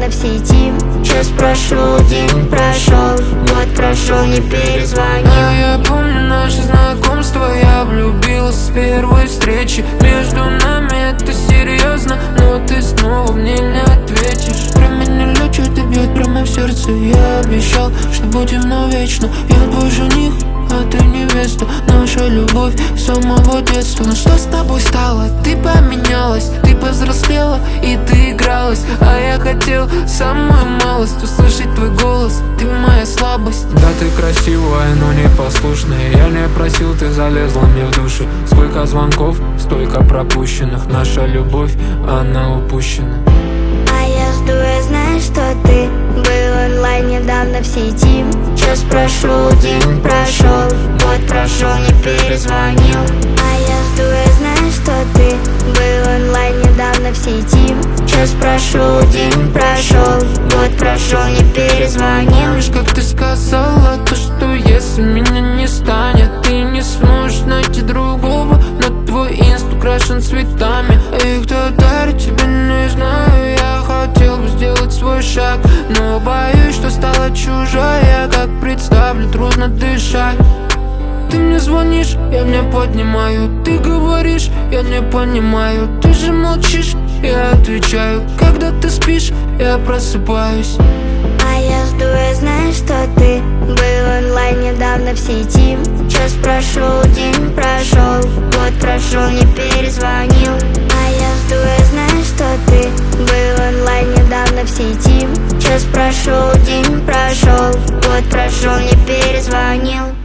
недавно в сети. Час прошел, день прошел, год прошел, не перезвонил. Я помню наше знакомство, я влюбилась с первой встречи. Между нами это серьезно, но ты снова мне не ответишь. Про меня лечит и бьет прямо в сердце. Я обещал, что будем навечно. Я твой жених, а ты невеста. Наша любовь с самого детства. Ну что с тобой стало? Ты поменялась, ты повзрослела и ты игралась. А я хотел самую малость услышать твой голос. Ты моя слабость. Да, ты красивая, но непослушная. Я не просил, ты залезла мне в душу. Сколько звонков, столько пропущенных. Наша любовь, она упущена. А я жду, я знаю, что ты был онлайн недавно в сети. Час прошел, день прошел, год прошел, не перезвонил. А я жду, я знаю, что ты был онлайн недавно в сети. Час прошел, день прошел, год прошел, не перезвонил. Помнишь, как ты сказала, то что если меня не станет, ты не сможешь найти другого. Но твой инст украшен цветами, а их кто дарит, тебе не знаю. Я хотел бы сделать свой шаг, но боюсь, что стала чужая. Как представлю, трудно дышать. Ты мне звонишь, я не поднимаю. Ты говоришь, я не понимаю. Ты же молчишь, я отвечаю. Когда ты спишь, я просыпаюсь. А я жду, я знаю, что ты был онлайн недавно в сети. Час прошел, день прошел, год прошел, не перезвонил. А я жду, я знаю, что ты был онлайн недавно в сети. Час прошел, день прошел, год прошел, не перезвонил.